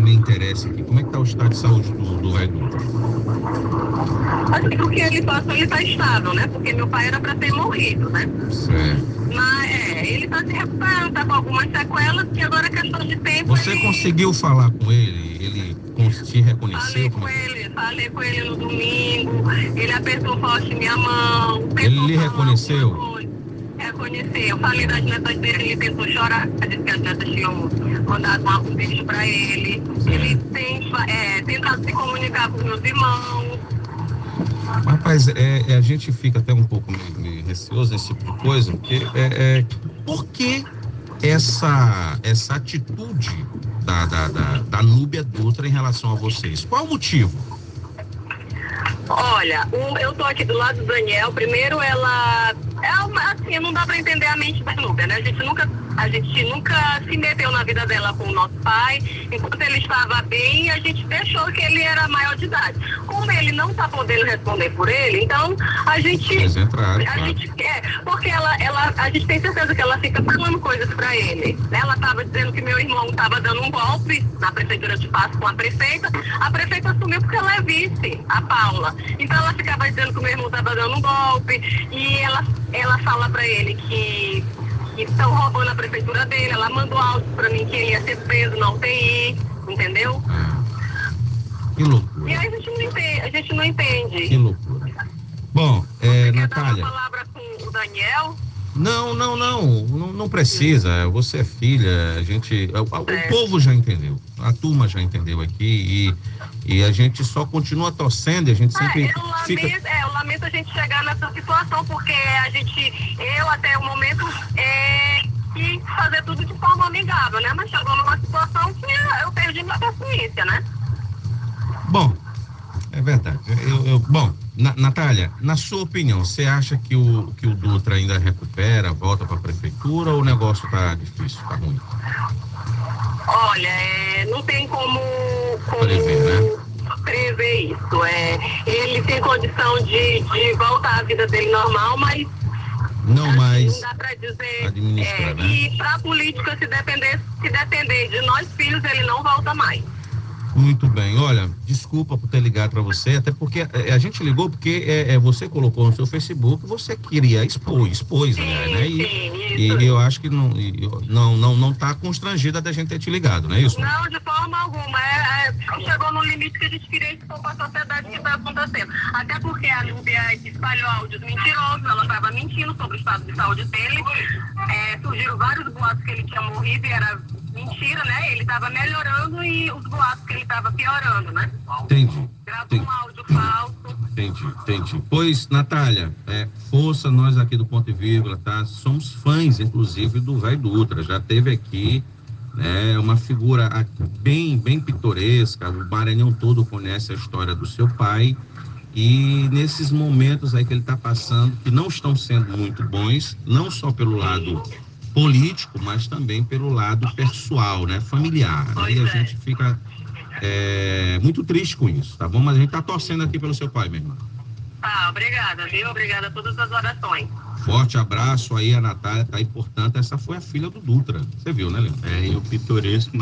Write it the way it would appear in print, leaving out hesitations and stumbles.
me interessa aqui. Como é que está o estado de saúde do velho Dutra? Assim, porque ele passou, ele tá estável, né? Porque meu pai era pra ter morrido, né? Certo. Mas ele tá se recuperando, tá com algumas sequelas, que agora é questão de tempo. Você conseguiu falar com ele? Ele te reconheceu? Falei com ele no domingo, ele apertou forte minha mão. Ele lhe reconheceu? Reconheceu. Falei das netas dele, ele tentou chorar, disse que as netas tinham mandado um beijo pra ele. Ele tem tentado se comunicar com meus irmãos. Rapaz, a gente fica até um pouco meio receoso nesse tipo de coisa, porque por que essa atitude da Núbia Dutra em relação a vocês? Qual o motivo? Olha, eu tô aqui do lado do Daniel. Primeiro, ela assim, não dá pra entender a mente da Núbia, né? A gente nunca se meteu na vida dela com o nosso pai. Enquanto ele estava bem, a gente deixou que ele era maior de idade. Como ele não tá podendo responder por ele, então a gente... Eles entraram, porque a gente tem certeza que ela fica falando coisas pra ele. Ela tava dizendo que meu irmão tava dando um golpe na prefeitura de Passo com a prefeita assumiu porque ela é vice, a Paula. Então ela ficava dizendo que o meu irmão tava dando um golpe, e ela fala pra ele que estão roubando a prefeitura dele. Ela mandou áudio pra mim que ele ia ser preso na UTI, entendeu? Que loucura. E aí a gente não entende. Que loucura. Bom, Natália... Quer dar uma palavra com o Daniel? Não precisa. Você é filha, o povo já entendeu, a turma já entendeu aqui, e a gente só continua torcendo, a gente sempre eu lamento a gente chegar nessa situação, porque eu até o momento quis fazer tudo de forma amigável, né? Mas chegou numa situação que eu perdi minha paciência, né? Bom, é verdade. Bom, Natália, na sua opinião, você acha que o Dutra ainda recupera, volta para a prefeitura, ou o negócio tá difícil, tá ruim? Olha, não tem como prever, né? Prever isso. Ele tem condição de voltar à vida dele normal, mas não dá para dizer administrar, né? E para a política, se depender de nós filhos, ele não volta mais. Muito bem, olha, desculpa por ter ligado para você, até porque a gente ligou porque você colocou no seu Facebook, você queria expôs, né? E eu acho que não tá constrangida da gente ter te ligado, não é isso? Não, de forma alguma. Chegou no limite que a gente queria expor para a sociedade que está acontecendo. Até porque a Núbia espalhou áudios mentirosos, ela estava mentindo sobre o estado de saúde dele. Surgiram vários boatos que ele tinha morrido e era mentira, né? Ele estava melhorando e os boatos que ele estava piorando, né? Entendi. Gravou um áudio falso. Entendi. Pois, Natália, força, nós aqui do Ponto e Vírgula, tá? Somos fãs, inclusive, do velho Dutra. Já teve aqui, né, uma figura bem pitoresca. O Maranhão todo conhece a história do seu pai. E nesses momentos aí que ele está passando, que não estão sendo muito bons, não só pelo lado político, mas também pelo lado pessoal, né, familiar, né? E a gente fica muito triste com isso, tá bom? Mas a gente tá torcendo aqui pelo seu pai, minha irmã. Tá, obrigada, viu? Obrigada a todas as orações. Forte abraço aí, a Natália tá aí, portanto, essa foi a filha do Dutra, você viu, né, Leandro? E o pitoresco